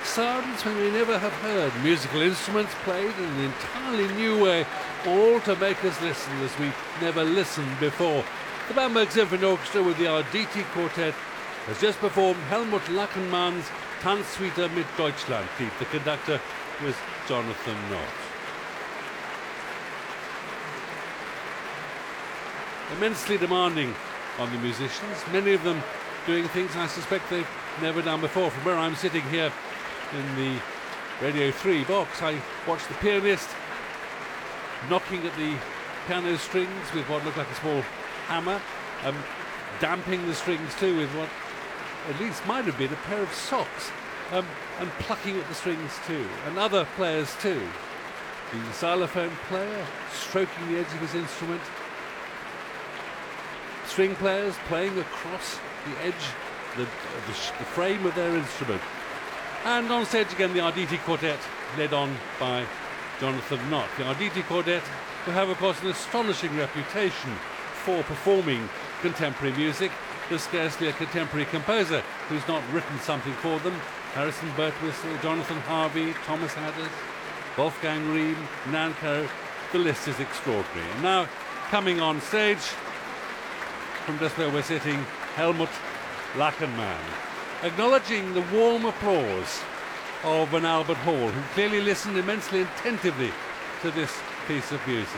sounds when we never have heard, musical instruments played in an entirely new way, all to make us listen as we never listened before. The Bamberg Symphony Orchestra with the Arditi Quartet has just performed Helmut Lachenmann's Tanzsuite mit Deutschlandlied. The conductor was Jonathan Nott. Immensely demanding on the musicians, many of them doing things I suspect they've never done before. From where I'm sitting here in the Radio 3 box, I watched the pianist knocking at the piano strings with what looked like a small hammer, damping the strings too with what at least might have been a pair of socks, and plucking at the strings too, and other players too. The xylophone player stroking the edge of his instrument, string players playing across the edge, the frame of their instrument. And on stage again, the Arditi Quartet, led on by Jonathan Nott. The Arditi Quartet, who have, of course, an astonishing reputation for performing contemporary music. There's scarcely a contemporary composer who's not written something for them. Harrison Birtwistle, Jonathan Harvey, Thomas Hadders, Wolfgang Riem, Nan Caro. The list is extraordinary. And now, coming on stage, from just where we're sitting, Helmut Lachenmann, acknowledging the warm applause of Van Albert Hall, who clearly listened immensely attentively to this piece of music.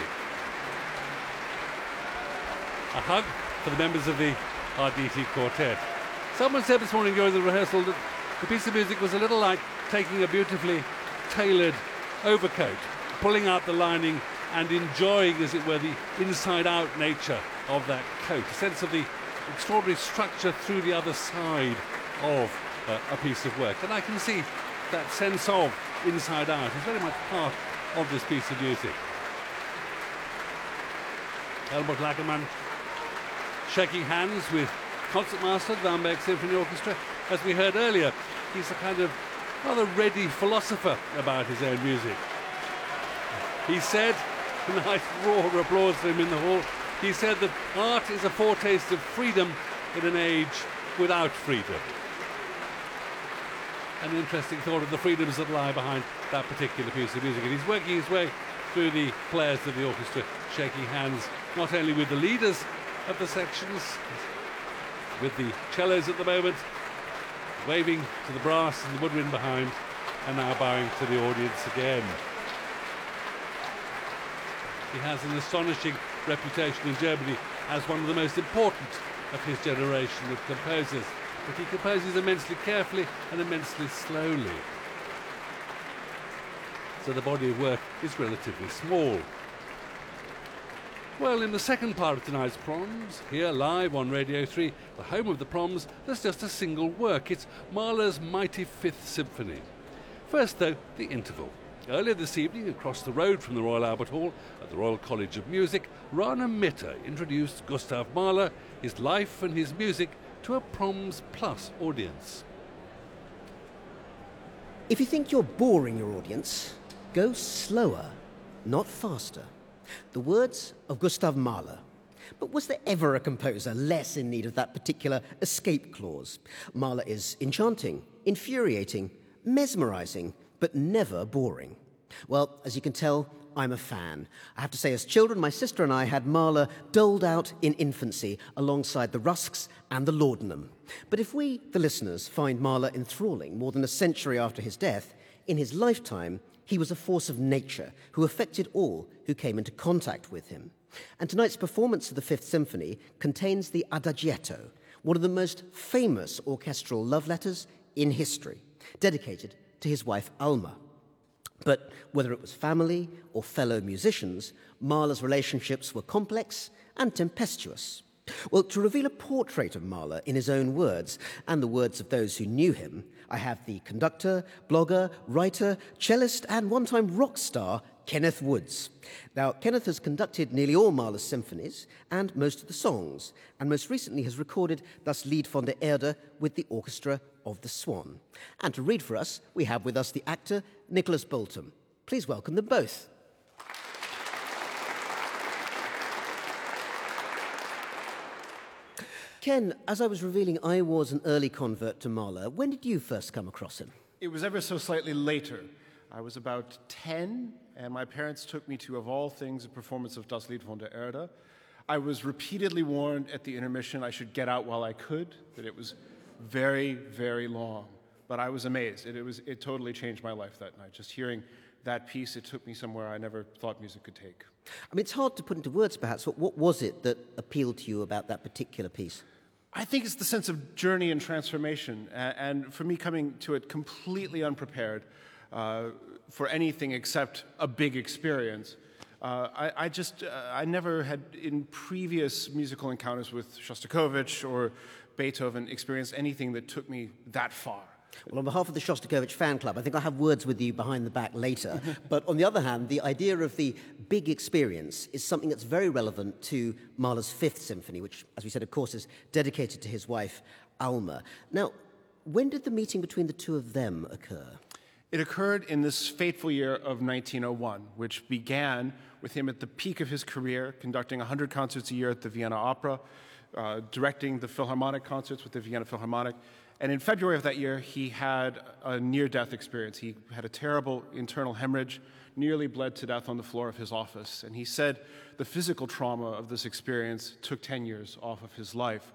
A hug for the members of the Arditi Quartet. Someone said this morning during the rehearsal that the piece of music was a little like taking a beautifully tailored overcoat, pulling out the lining and enjoying, as it were, the inside-out nature of that coat, a sense of the extraordinary structure through the other side of a piece of work. And I can see that sense of inside out is very much part of this piece of music. Helmut Lachenmann shaking hands with concertmaster of the Bamberg Symphony Orchestra. As we heard earlier, he's a kind of rather ready philosopher about his own music. He said, a nice roar of applause for him in the hall, he said that art is a foretaste of freedom in an age without freedom. An interesting thought of the freedoms that lie behind that particular piece of music. And he's working his way through the players of the orchestra, shaking hands not only with the leaders of the sections, with the cellos at the moment, waving to the brass and the woodwind behind, and now bowing to the audience again. He has an astonishing reputation in Germany as one of the most important of his generation of composers, but he composes immensely carefully and immensely slowly. So the body of work is relatively small. Well, in the second part of tonight's Proms, here live on Radio 3, the home of the Proms, there's just a single work. It's Mahler's mighty Fifth Symphony. First, though, the interval. Earlier this evening, across the road from the Royal Albert Hall at the Royal College of Music, Rana Mitter introduced Gustav Mahler, his life and his music, to a Proms Plus audience. If you think you're boring your audience, go slower, not faster. The words of Gustav Mahler. But was there ever a composer less in need of that particular escape clause? Mahler is enchanting, infuriating, mesmerizing, but never boring. Well, as you can tell, I'm a fan. I have to say, as children, my sister and I had Mahler doled out in infancy alongside the Rusks and the Laudanum. But if we, the listeners, find Mahler enthralling more than a century after his death, in his lifetime, he was a force of nature who affected all who came into contact with him. And tonight's performance of the Fifth Symphony contains the Adagietto, one of the most famous orchestral love letters in history, dedicated to his wife Alma. But whether it was family or fellow musicians, Mahler's relationships were complex and tempestuous. Well, to reveal a portrait of Mahler in his own words, and the words of those who knew him, I have the conductor, blogger, writer, cellist, and one-time rock star, Kenneth Woods. Now, Kenneth has conducted nearly all Mahler's symphonies and most of the songs, and most recently has recorded Das Lied von der Erde with the Orchestra of the Swan. And to read for us, we have with us the actor Nicholas Bolton. Please welcome them both. Ken, as I was revealing, I was an early convert to Mahler. When did you first come across him? It was ever so slightly later. I was about 10, and my parents took me to, of all things, a performance of Das Lied von der Erde. I was repeatedly warned at the intermission I should get out while I could, that it was very, very long. But I was amazed. It totally changed my life that night. Just hearing that piece, it took me somewhere I never thought music could take. I mean, it's hard to put into words, perhaps, but what was it that appealed to you about that particular piece? I think it's the sense of journey and transformation. And for me, coming to it completely unprepared for anything except a big experience, I never had, in previous musical encounters with Shostakovich or Beethoven, experienced anything that took me that far. Well, on behalf of the Shostakovich fan club, I think I'll have words with you behind the back later. But on the other hand, the idea of the big experience is something that's very relevant to Mahler's Fifth Symphony, which, as we said, of course, is dedicated to his wife, Alma. Now, when did the meeting between the two of them occur? It occurred in this fateful year of 1901, which began with him at the peak of his career, conducting 100 concerts a year at the Vienna Opera, directing the Philharmonic concerts with the Vienna Philharmonic. And in February of that year, he had a near-death experience. He had a terrible internal hemorrhage, nearly bled to death on the floor of his office. And he said the physical trauma of this experience took 10 years off of his life.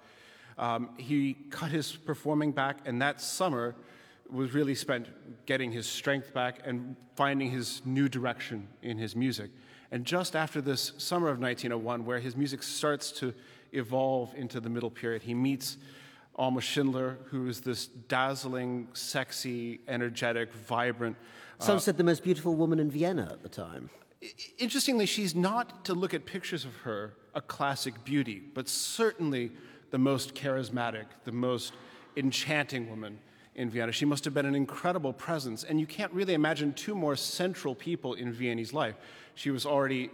He cut his performing back, and that summer was really spent getting his strength back and finding his new direction in his music. And just after this summer of 1901, where his music starts to evolve into the middle period, he meets Alma Schindler, who is this dazzling, sexy, energetic, vibrant. Some said the most beautiful woman in Vienna at the time. Interestingly, she's not, to look at pictures of her, a classic beauty, but certainly the most charismatic, the most enchanting woman in Vienna. She must have been an incredible presence, and you can't really imagine two more central people in Vianney's life. She was already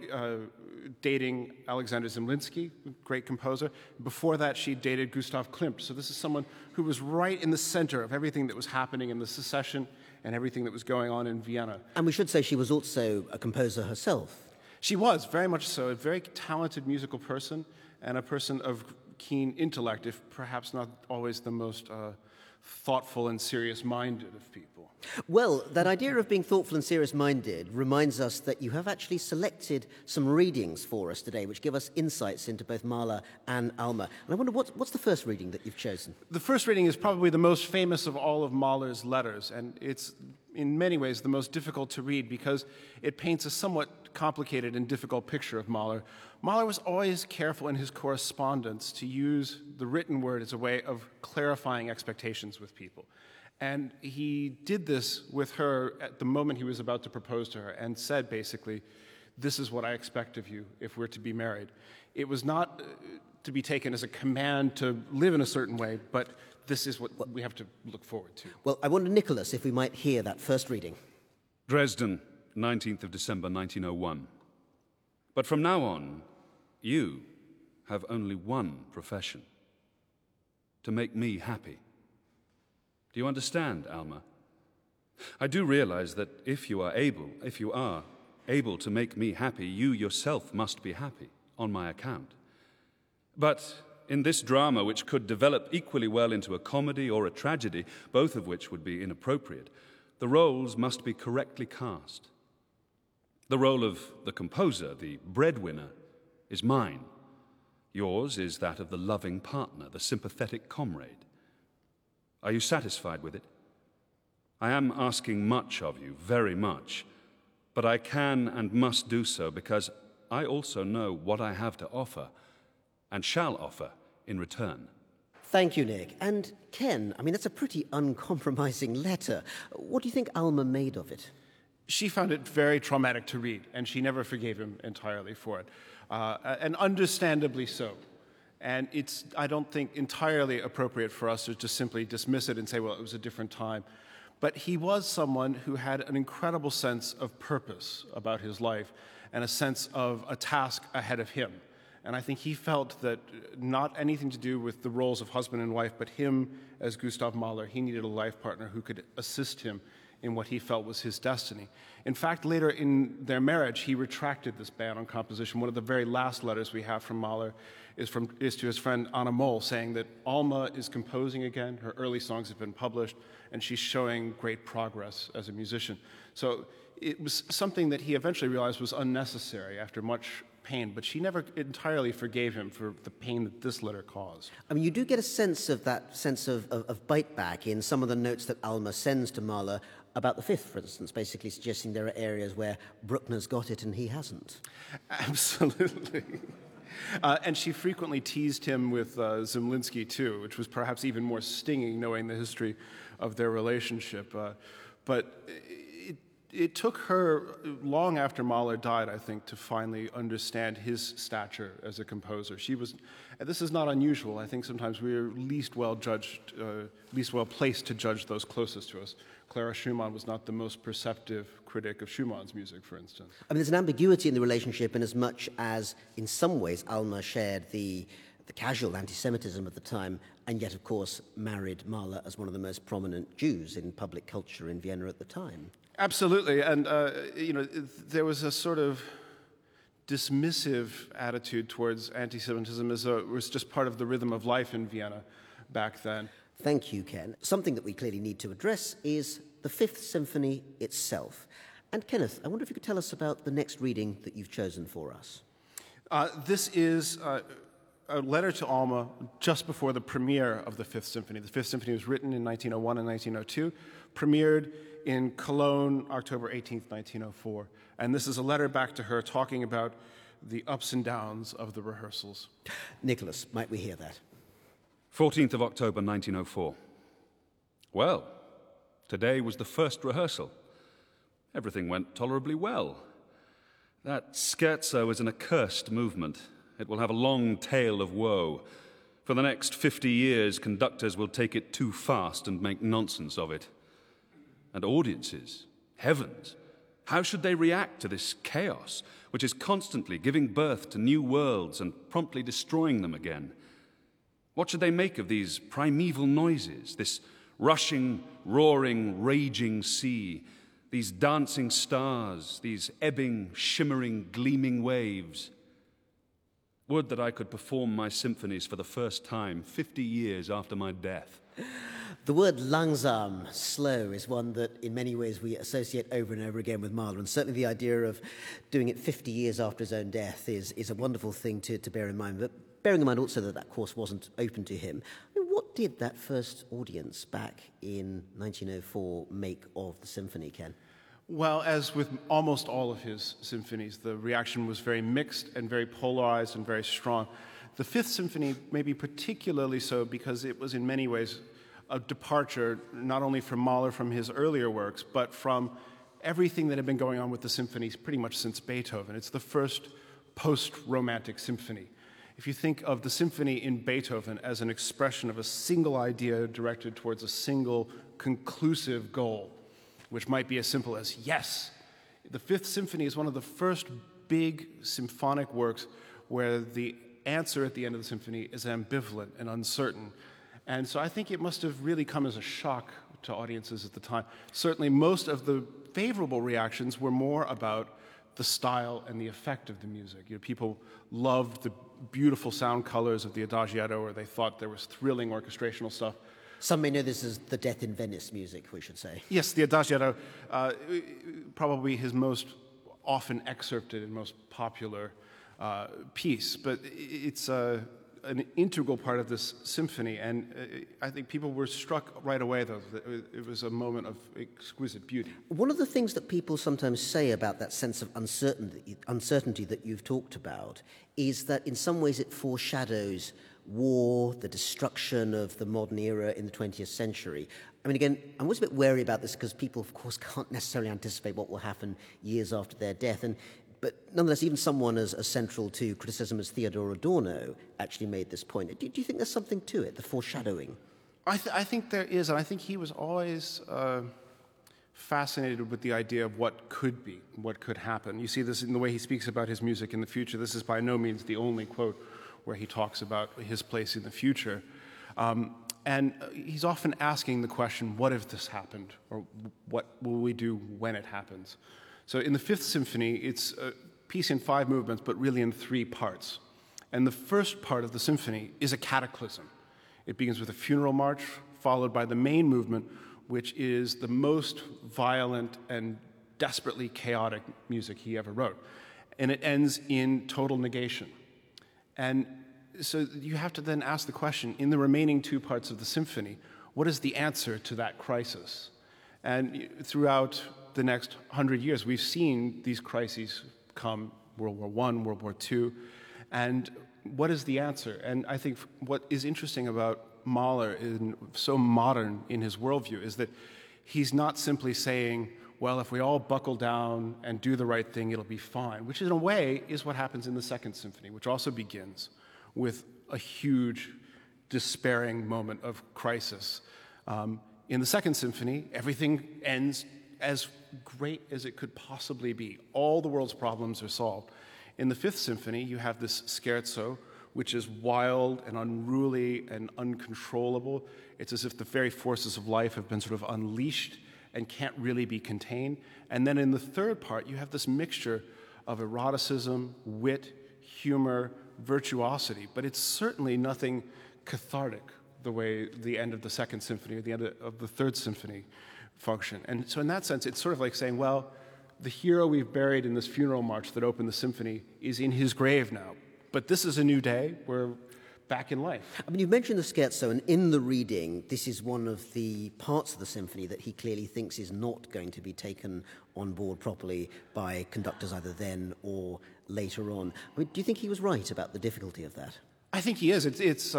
dating Alexander Zemlinsky, a great composer. Before that, she dated Gustav Klimt. So this is someone who was right in the center of everything that was happening in the secession and everything that was going on in Vienna. And we should say she was also a composer herself. She was, very much so, a very talented musical person and a person of keen intellect, if perhaps not always the most thoughtful and serious-minded of people. Well, that idea of being thoughtful and serious-minded reminds us that you have actually selected some readings for us today, which give us insights into both Mahler and Alma. And I wonder, what's the first reading that you've chosen? The first reading is probably the most famous of all of Mahler's letters, and it's in many ways the most difficult to read because it paints a somewhat complicated and difficult picture of Mahler. Mahler was always careful in his correspondence to use the written word as a way of clarifying expectations with people. And he did this with her at the moment he was about to propose to her and said basically, "This is what I expect of you if we're to be married." It was not to be taken as a command to live in a certain way, but this is what we have to look forward to. Well, I wonder, Nicholas, if we might hear that first reading. Dresden, 19th of December, 1901. But from now on, you have only one profession: to make me happy. Do you understand, Alma? I do realize that if you are able to make me happy, you yourself must be happy on my account. But in this drama, which could develop equally well into a comedy or a tragedy, both of which would be inappropriate, the roles must be correctly cast. The role of the composer, the breadwinner, is mine. Yours is that of the loving partner, the sympathetic comrade. Are you satisfied with it? I am asking much of you, very much, but I can and must do so because I also know what I have to offer and shall offer in return. Thank you, Nick. And Ken, I mean, that's a pretty uncompromising letter. What do you think Alma made of it? She found it very traumatic to read, and she never forgave him entirely for it, and understandably so. And it's, I don't think, entirely appropriate for us to just simply dismiss it and say, well, it was a different time. But he was someone who had an incredible sense of purpose about his life and a sense of a task ahead of him. And I think he felt that not anything to do with the roles of husband and wife, but him as Gustav Mahler, he needed a life partner who could assist him in what he felt was his destiny. In fact, later in their marriage, he retracted this ban on composition. One of the very last letters we have from Mahler is to his friend Anna Moll, saying that Alma is composing again, her early songs have been published, and she's showing great progress as a musician. So it was something that he eventually realized was unnecessary after much pain, but she never entirely forgave him for the pain that this letter caused. I mean, you do get a sense of that sense of bite back in some of the notes that Alma sends to Mahler about the Fifth, for instance, basically suggesting there are areas where Bruckner's got it and he hasn't. Absolutely. And she frequently teased him with Zemlinsky, too, which was perhaps even more stinging knowing the history of their relationship. But it took her long after Mahler died, I think, to finally understand his stature as a composer. This is not unusual. I think sometimes we're least well placed to judge those closest to us. Clara Schumann was not the most perceptive critic of Schumann's music, for instance. I mean, there's an ambiguity in the relationship in as much as, in some ways, Alma shared the casual anti-Semitism of the time, and yet, of course, married Mahler as one of the most prominent Jews in public culture in Vienna at the time. Absolutely, and there was a sort of dismissive attitude towards anti-Semitism as though it was just part of the rhythm of life in Vienna back then. Thank you, Ken. Something that we clearly need to address is the Fifth Symphony itself. And Kenneth, I wonder if you could tell us about the next reading that you've chosen for us. This is a letter to Alma just before the premiere of the Fifth Symphony. The Fifth Symphony was written in 1901 and 1902, premiered in Cologne, October 18th, 1904. And this is a letter back to her talking about the ups and downs of the rehearsals. Nicholas, might we hear that? 14th of October, 1904. Well, today was the first rehearsal. Everything went tolerably well. That scherzo is an accursed movement. It will have a long tale of woe. For the next 50 years, conductors will take it too fast and make nonsense of it. And audiences, heavens, how should they react to this chaos, which is constantly giving birth to new worlds and promptly destroying them again? What should they make of these primeval noises, this rushing, roaring, raging sea, these dancing stars, these ebbing, shimmering, gleaming waves? Would that I could perform my symphonies for the first time 50 years after my death. The word langsam, slow, is one that in many ways we associate over and over again with Mahler, and certainly the idea of doing it 50 years after his own death is a wonderful thing to bear in mind, but bearing in mind also that course wasn't open to him. I mean, what did that first audience back in 1904 make of the symphony, Ken? Well, as with almost all of his symphonies, the reaction was very mixed and very polarized and very strong. The Fifth Symphony may be particularly so because it was in many ways a departure not only from Mahler from his earlier works, but from everything that had been going on with the symphonies pretty much since Beethoven. It's the first post-Romantic symphony. If you think of the symphony in Beethoven as an expression of a single idea directed towards a single conclusive goal, which might be as simple as yes, the Fifth Symphony is one of the first big symphonic works where the answer at the end of the symphony is ambivalent and uncertain. And so I think it must have really come as a shock to audiences at the time. Certainly most of the favorable reactions were more about the style and the effect of the music. You know, people loved the beautiful sound colors of the Adagietto, or they thought there was thrilling orchestrational stuff. Some may know this as the Death in Venice music, we should say. Yes, the Adagietto, probably his most often excerpted and most popular piece, but it's an integral part of this symphony, and I think people were struck right away, though, that it was a moment of exquisite beauty. One of the things that people sometimes say about that sense of uncertainty that you've talked about is that in some ways it foreshadows war, the destruction of the modern era in the 20th century. I mean, again, I'm always a bit wary about this because people, of course, can't necessarily anticipate what will happen years after their death. But nonetheless, even someone as central to criticism as Theodor Adorno actually made this point. Do you think there's something to it, the foreshadowing? I think there is, and I think he was always fascinated with the idea of what could be, what could happen. You see this in the way he speaks about his music in the future. This is by no means the only quote where he talks about his place in the future. And he's often asking the question, what if this happened? Or what will we do when it happens? So in the Fifth Symphony, it's a piece in 5 movements, but really in 3 parts. And the first part of the symphony is a cataclysm. It begins with a funeral march, followed by the main movement, which is the most violent and desperately chaotic music he ever wrote. And it ends in total negation. And so you have to then ask the question, in the remaining 2 parts of the symphony, what is the answer to that crisis? And throughout the next 100 years, we've seen these crises come, World War I, World War II, and what is the answer? And I think what is interesting about Mahler, so modern in his worldview, is that he's not simply saying, well, if we all buckle down and do the right thing, it'll be fine, which in a way is what happens in the Second Symphony, which also begins with a huge, despairing moment of crisis. In the Second Symphony, everything ends as great as it could possibly be. All the world's problems are solved. In the Fifth Symphony, you have this scherzo, which is wild and unruly and uncontrollable. It's as if the very forces of life have been sort of unleashed and can't really be contained. And then in the third part, you have this mixture of eroticism, wit, humor, virtuosity, but it's certainly nothing cathartic the way the end of the Second Symphony or the end of the Third Symphony function. And so in that sense, it's sort of like saying, well, the hero we've buried in this funeral march that opened the symphony is in his grave now. But this is a new day. We're back in life. I mean, you've mentioned the scherzo, and in the reading, this is one of the parts of the symphony that he clearly thinks is not going to be taken on board properly by conductors either then or later on. I mean, do you think he was right about the difficulty of that? I think he is. It's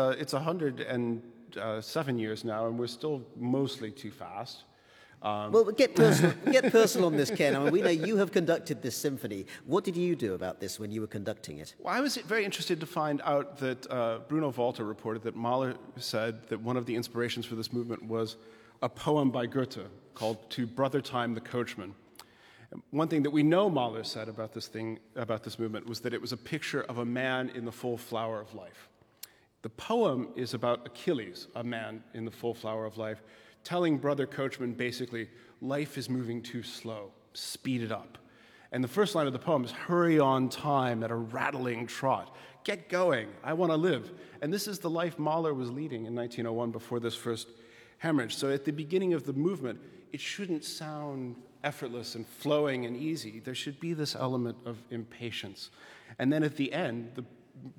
107 years now, and we're still mostly too fast. Well, get personal on this, Ken. I mean, we know you have conducted this symphony. What did you do about this when you were conducting it? Well, I was very interested to find out that Bruno Walter reported that Mahler said that one of the inspirations for this movement was a poem by Goethe called To Brother Time the Coachman. One thing that we know Mahler said about this movement was that it was a picture of a man in the full flower of life. The poem is about Achilles, a man in the full flower of life, telling Brother Coachman basically, life is moving too slow, speed it up. And the first line of the poem is, hurry on time at a rattling trot. Get going, I want to live. And this is the life Mahler was leading in 1901 before this first hemorrhage. So at the beginning of the movement, it shouldn't sound effortless and flowing and easy. There should be this element of impatience. And then at the end, the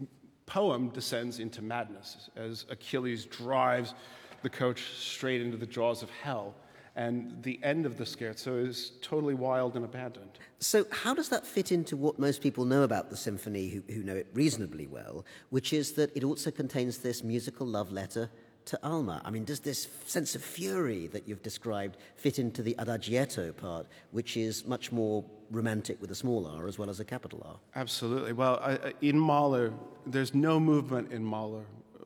poem descends into madness as Achilles drives the coach straight into the jaws of hell. And the end of the scherzo is totally wild and abandoned. So how does that fit into what most people know about the symphony, who know it reasonably well, which is that it also contains this musical love letter to Alma? I mean, does this sense of fury that you've described fit into the adagietto part, which is much more romantic with a small r as well as a capital R? Absolutely. Well, in Mahler, there's no movement in Mahler.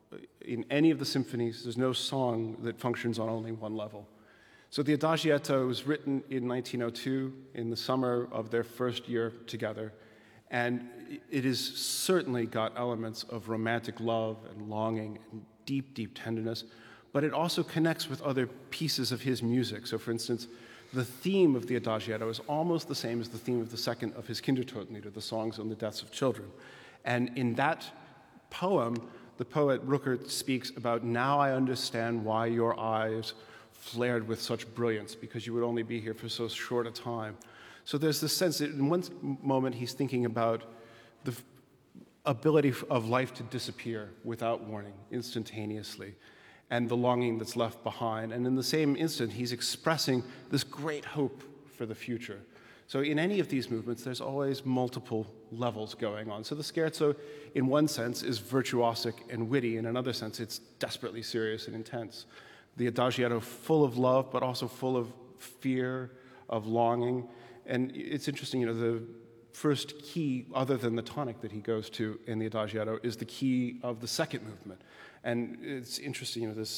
In any of the symphonies, there's no song that functions on only one level. So the Adagietto was written in 1902, in the summer of their first year together, and it has certainly got elements of romantic love and longing and deep, deep tenderness, but it also connects with other pieces of his music. So for instance, the theme of the Adagietto is almost the same as the theme of the second of his Kindertotenlieder, the songs on the deaths of children. And in that poem, the poet Ruckert speaks about, now I understand why your eyes flared with such brilliance, because you would only be here for so short a time. So there's this sense that in one moment he's thinking about the ability of life to disappear without warning, instantaneously, and the longing that's left behind. And in the same instant, he's expressing this great hope for the future. So in any of these movements, there's always multiple levels going on. So the scherzo, in one sense, is virtuosic and witty. In another sense, it's desperately serious and intense. The Adagietto, full of love, but also full of fear, of longing. And it's interesting, the first key, other than the tonic that he goes to in the Adagietto, is the key of the second movement. And it's interesting, this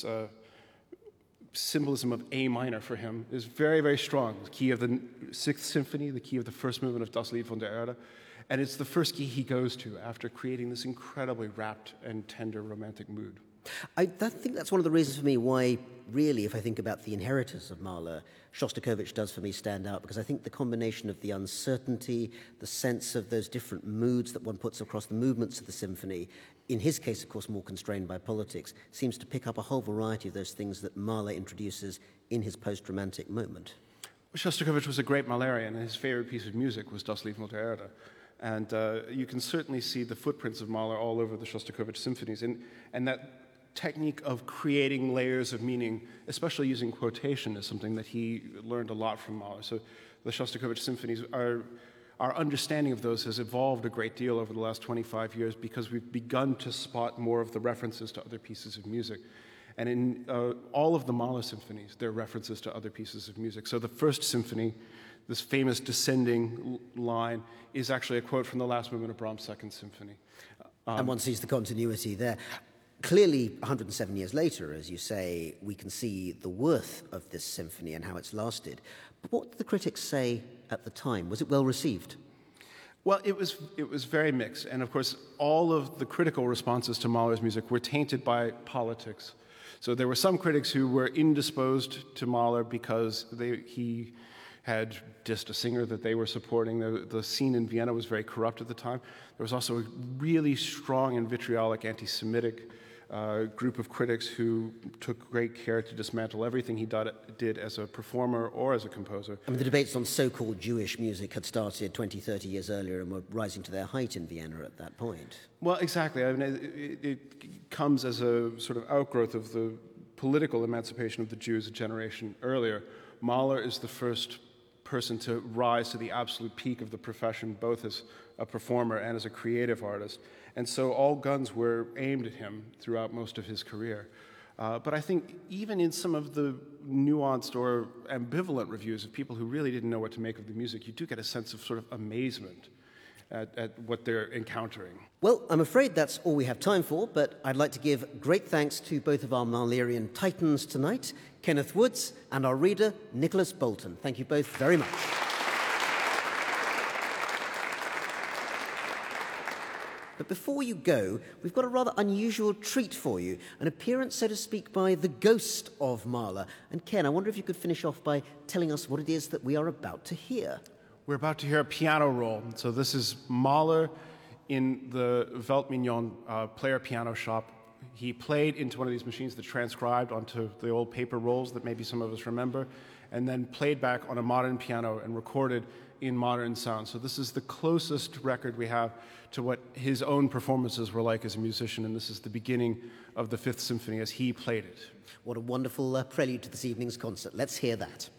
symbolism of A minor for him is very, very strong. The key of the Sixth Symphony, the key of the first movement of Das Lied von der Erde, and it's the first key he goes to after creating this incredibly rapt and tender romantic mood. I think that's one of the reasons for me why, really, if I think about the inheritors of Mahler, Shostakovich does for me stand out, because I think the combination of the uncertainty, the sense of those different moods that one puts across the movements of the symphony, in his case, of course, more constrained by politics, seems to pick up a whole variety of those things that Mahler introduces in his post-romantic moment. Shostakovich was a great Mahlerian, and his favorite piece of music was Das Lied Mutter Erde. And you can certainly see the footprints of Mahler all over the Shostakovich symphonies. And that technique of creating layers of meaning, especially using quotation, is something that he learned a lot from Mahler. So the Shostakovich symphonies, our understanding of those has evolved a great deal over the last 25 years because we've begun to spot more of the references to other pieces of music. And in all of the Mahler symphonies, there are references to other pieces of music. So the first symphony, this famous descending line, is actually a quote from the last movement of Brahms' Second Symphony. And one sees the continuity there. Clearly, 107 years later, as you say, we can see the worth of this symphony and how it's lasted. But what did the critics say at the time? Was it well received? Well, it was very mixed. And of course, all of the critical responses to Mahler's music were tainted by politics. So there were some critics who were indisposed to Mahler because he had dissed a singer that they were supporting. The scene in Vienna was very corrupt at the time. There was also a really strong and vitriolic anti-Semitic group of critics who took great care to dismantle everything he did as a performer or as a composer. I mean, the debates on so-called Jewish music had started 20, 30 years earlier and were rising to their height in Vienna at that point. Well, exactly. I mean, it comes as a sort of outgrowth of the political emancipation of the Jews a generation earlier. Mahler is the first person to rise to the absolute peak of the profession, both as a performer and as a creative artist. And so all guns were aimed at him throughout most of his career. But I think even in some of the nuanced or ambivalent reviews of people who really didn't know what to make of the music, you do get a sense of sort of amazement at what they're encountering. Well, I'm afraid that's all we have time for, but I'd like to give great thanks to both of our Mahlerian titans tonight, Kenneth Woods and our reader, Nicholas Bolton. Thank you both very much. But before you go, we've got a rather unusual treat for you, an appearance, so to speak, by the ghost of Mahler. And Ken, I wonder if you could finish off by telling us what it is that we are about to hear. We're about to hear a piano roll. So this is Mahler in the Weltmignon player piano shop. He played into one of these machines that transcribed onto the old paper rolls that maybe some of us remember, and then played back on a modern piano and recorded in modern sound. So this is the closest record we have to what his own performances were like as a musician, and this is the beginning of the Fifth Symphony as he played it. What a wonderful prelude to this evening's concert. Let's hear that.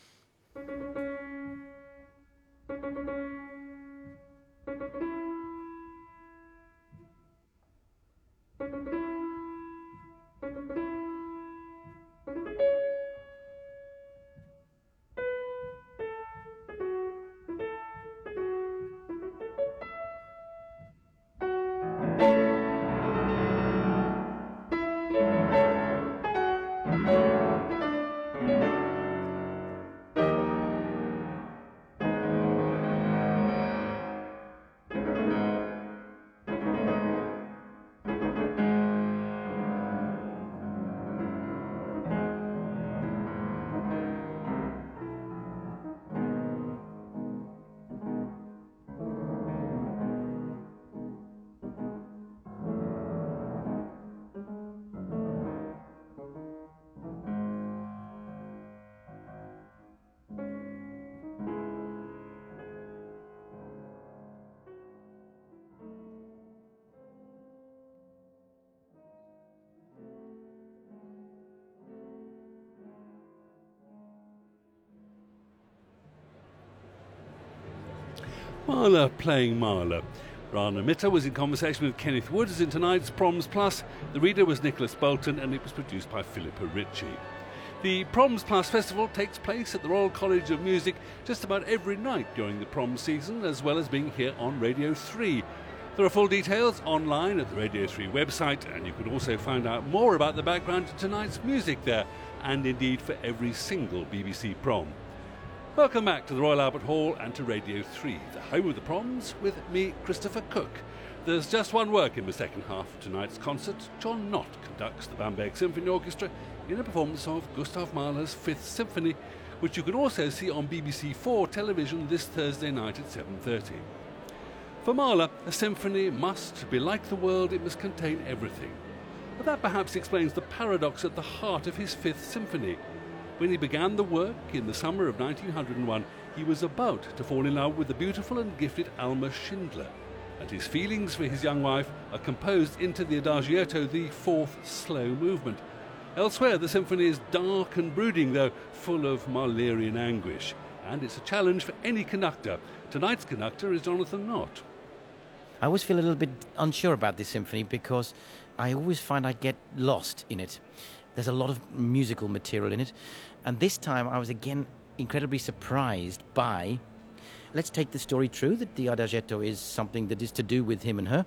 Mahler playing Mahler. Rana Mitter was in conversation with Kenneth Woods in tonight's Proms Plus. The reader was Nicholas Bolton, and it was produced by Philippa Ritchie. The Proms Plus Festival takes place at the Royal College of Music just about every night during the Proms season, as well as being here on Radio 3. There are full details online at the Radio 3 website, and you can also find out more about the background to tonight's music there, and indeed for every single BBC Prom. Welcome back to the Royal Albert Hall and to Radio 3, the home of the Proms, with me, Christopher Cook. There's just one work in the second half of tonight's concert. John Knott conducts the Bamberg Symphony Orchestra in a performance of Gustav Mahler's Fifth Symphony, which you can also see on BBC 4 television this Thursday night at 7:30. For Mahler, a symphony must be like the world, it must contain everything. But that perhaps explains the paradox at the heart of his Fifth Symphony. When he began the work in the summer of 1901, he was about to fall in love with the beautiful and gifted Alma Schindler, and his feelings for his young wife are composed into the Adagietto, the fourth slow movement. Elsewhere, the symphony is dark and brooding, though full of Mahlerian anguish, and it's a challenge for any conductor. Tonight's conductor is Jonathan Knott. I always feel a little bit unsure about this symphony because I always find I get lost in it. There's a lot of musical material in it, and this time I was again incredibly surprised by... Let's take the story true that the Adagietto is something that is to do with him and her.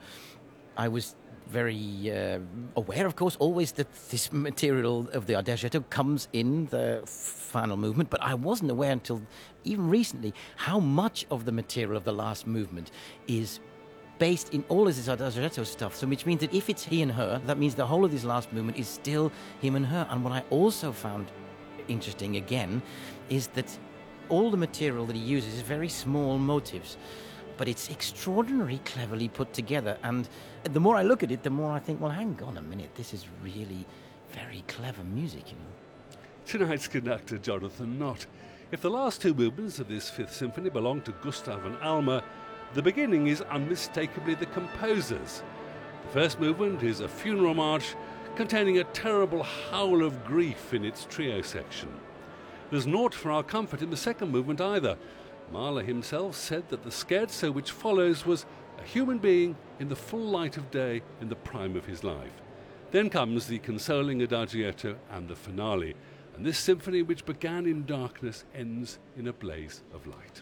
I was very aware, of course, always that this material of the Adagietto comes in the final movement, but I wasn't aware until even recently how much of the material of the last movement is based in all of this Adagietto stuff, so which means that if it's he and her, that means the whole of this last movement is still him and her. And what I also found interesting again is that all the material that he uses is very small motives, but it's extraordinarily cleverly put together. And the more I look at it, the more I think, well, hang on a minute, this is really very clever music, you know. Tonight's conductor, Jonathan Knott. If the last two movements of this Fifth Symphony belong to Gustav and Alma, the beginning is unmistakably the composer's. The first movement is a funeral march containing a terrible howl of grief in its trio section. There's naught for our comfort in the second movement either. Mahler himself said that the scherzo which follows was a human being in the full light of day in the prime of his life. Then comes the consoling Adagietto and the finale, and this symphony which began in darkness ends in a blaze of light.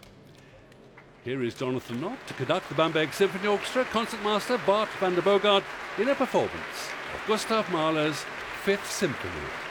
Here is Jonathan Knott to conduct the Bamberg Symphony Orchestra, concertmaster Bart van der Boogaard, in a performance of Gustav Mahler's Fifth Symphony.